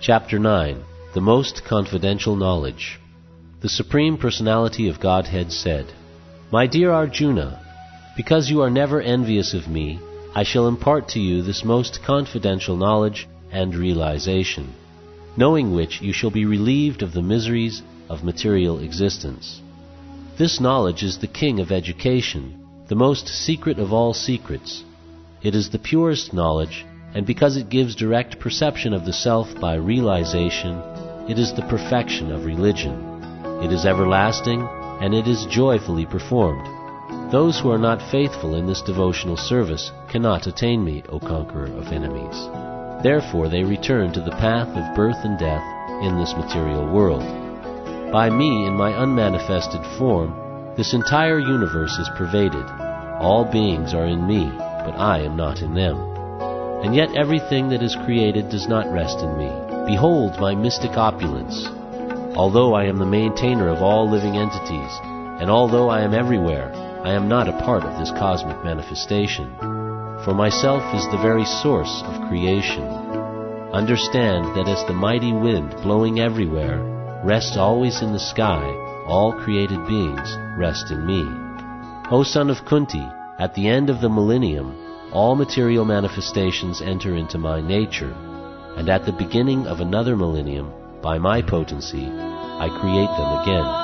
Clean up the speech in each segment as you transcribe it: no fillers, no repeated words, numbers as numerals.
Chapter 9. The Most Confidential Knowledge. The Supreme Personality of Godhead said, My dear Arjuna, because you are never envious of me, I shall impart to you this most confidential knowledge and realization, knowing which you shall be relieved of the miseries of material existence. This knowledge is the king of education, the most secret of all secrets. It is the purest knowledge, and because it gives direct perception of the self by realization, it is the perfection of religion. It is everlasting, and it is joyfully performed. Those who are not faithful in this devotional service cannot attain me, O conqueror of enemies. Therefore they return to the path of birth and death in this material world. By me, in my unmanifested form, this entire universe is pervaded. All beings are in me, but I am not in them. And yet everything that is created does not rest in me. Behold my mystic opulence. Although I am the maintainer of all living entities, and although I am everywhere, I am not a part of this cosmic manifestation. For myself is the very source of creation. Understand that as the mighty wind blowing everywhere rests always in the sky, all created beings rest in me. O son of Kunti, at the end of the millennium, all material manifestations enter into my nature, and at the beginning of another millennium, by my potency, I create them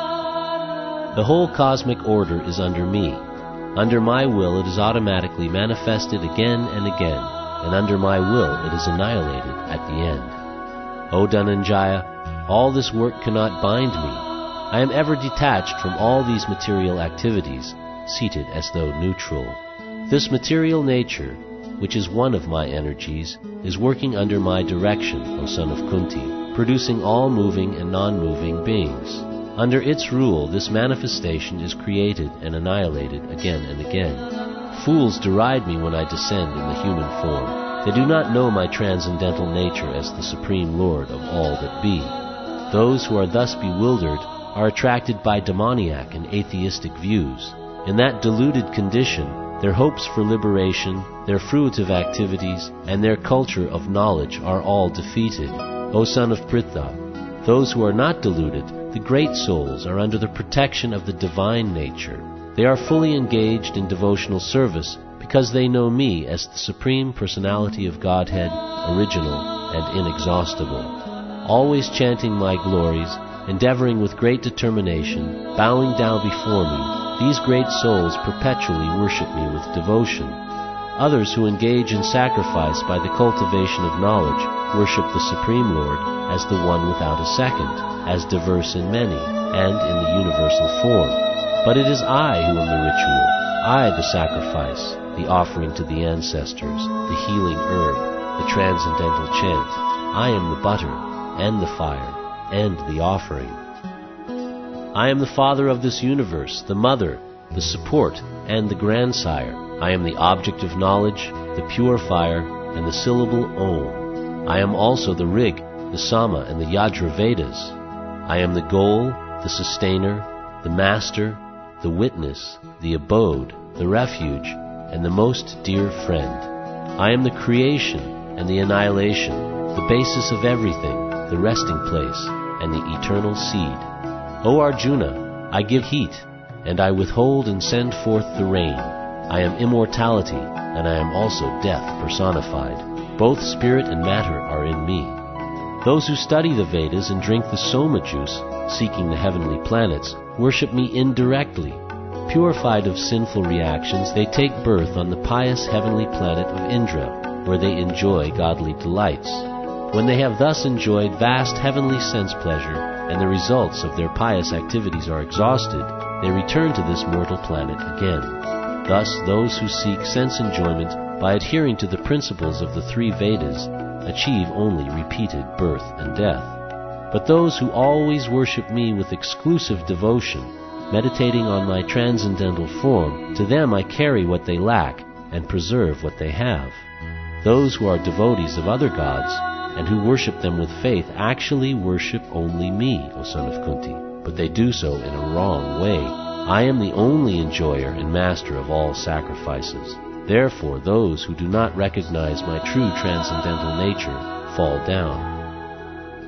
again. The whole cosmic order is under me. Under my will it is automatically manifested again and again, and under my will it is annihilated at the end. O Dhananjaya, all this work cannot bind me. I am ever detached from all these material activities, seated as though neutral. This material nature, which is one of my energies, is working under my direction, O son of Kunti, producing all moving and non-moving beings. Under its rule, this manifestation is created and annihilated again and again. Fools deride me when I descend in the human form. They do not know my transcendental nature as the Supreme Lord of all that be. Those who are thus bewildered are attracted by demoniac and atheistic views. In that deluded condition, their hopes for liberation, their fruitive activities, and their culture of knowledge are all defeated. O son of Pritha, those who are not deluded, the great souls, are under the protection of the divine nature. They are fully engaged in devotional service because they know me as the Supreme Personality of Godhead, original and inexhaustible. Always chanting my glories, endeavoring with great determination, bowing down before me, these great souls perpetually worship me with devotion. Others who engage in sacrifice by the cultivation of knowledge worship the Supreme Lord as the one without a second, as diverse in many, and in the universal form. But it is I who am the ritual, I the sacrifice, the offering to the ancestors, the healing herb, the transcendental chant. I am the butter, and the fire, and the offering. I am the father of this universe, the mother, the support, and the grandsire. I am the object of knowledge, the purifier, and the syllable Om. I am also the Rig, the Sama, and the Yajur Vedas. I am the goal, the sustainer, the master, the witness, the abode, the refuge, and the most dear friend. I am the creation and the annihilation, the basis of everything, the resting place, and the eternal seed. O Arjuna, I give heat, and I withhold and send forth the rain. I am immortality, and I am also death personified. Both spirit and matter are in me. Those who study the Vedas and drink the Soma juice, seeking the heavenly planets, worship me indirectly. Purified of sinful reactions, they take birth on the pious heavenly planet of Indra, where they enjoy godly delights. When they have thus enjoyed vast heavenly sense pleasure, and the results of their pious activities are exhausted, they return to this mortal planet again. Thus, those who seek sense enjoyment by adhering to the principles of the three Vedas achieve only repeated birth and death. But those who always worship me with exclusive devotion, meditating on my transcendental form, to them I carry what they lack and preserve what they have. Those who are devotees of other gods, and who worship them with faith, actually worship only me, O son of Kunti, but they do so in a wrong way. I am the only enjoyer and master of all sacrifices. Therefore, those who do not recognize my true transcendental nature fall down.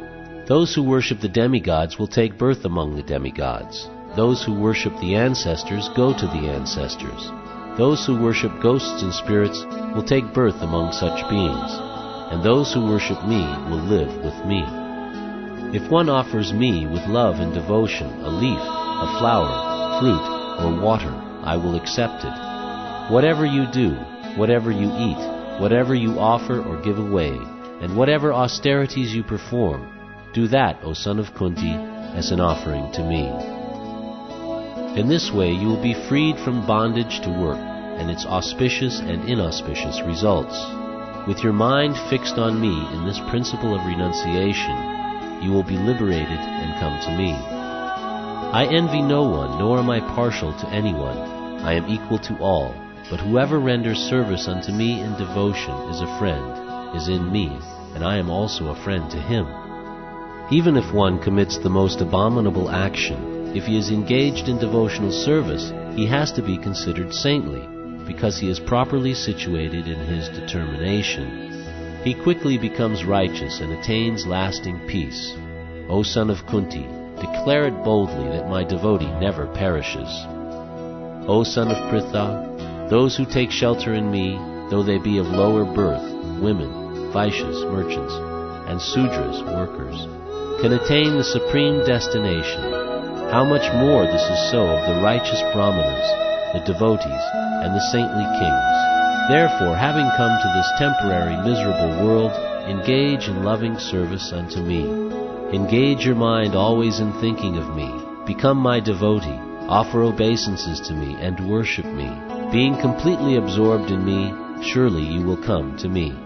Those who worship the demigods will take birth among the demigods. Those who worship the ancestors go to the ancestors. Those who worship ghosts and spirits will take birth among such beings, and those who worship me will live with me. If one offers me with love and devotion a leaf, a flower, fruit, or water, I will accept it. Whatever you do, whatever you eat, whatever you offer or give away, and whatever austerities you perform, do that, O son of Kunti, as an offering to me. In this way you will be freed from bondage to work and its auspicious and inauspicious results. With your mind fixed on me in this principle of renunciation, you will be liberated and come to me. I envy no one, nor am I partial to anyone. I am equal to all, but whoever renders service unto me in devotion is a friend, is in me, and I am also a friend to him. Even if one commits the most abominable action, if he is engaged in devotional service, he has to be considered saintly, because he is properly situated in his determination. He quickly becomes righteous and attains lasting peace. O son of Kunti, declare it boldly that my devotee never perishes. O son of Pritha, those who take shelter in me, though they be of lower birth, women, Vaishyas, merchants, and Sudras, workers, can attain the supreme destination. How much more this is so of the righteous brahmanas, the devotees, and the saintly kings. Therefore, having come to this temporary miserable world, engage in loving service unto me. Engage your mind always in thinking of me. Become my devotee. Offer obeisances to me and worship me. Being completely absorbed in me, surely you will come to me.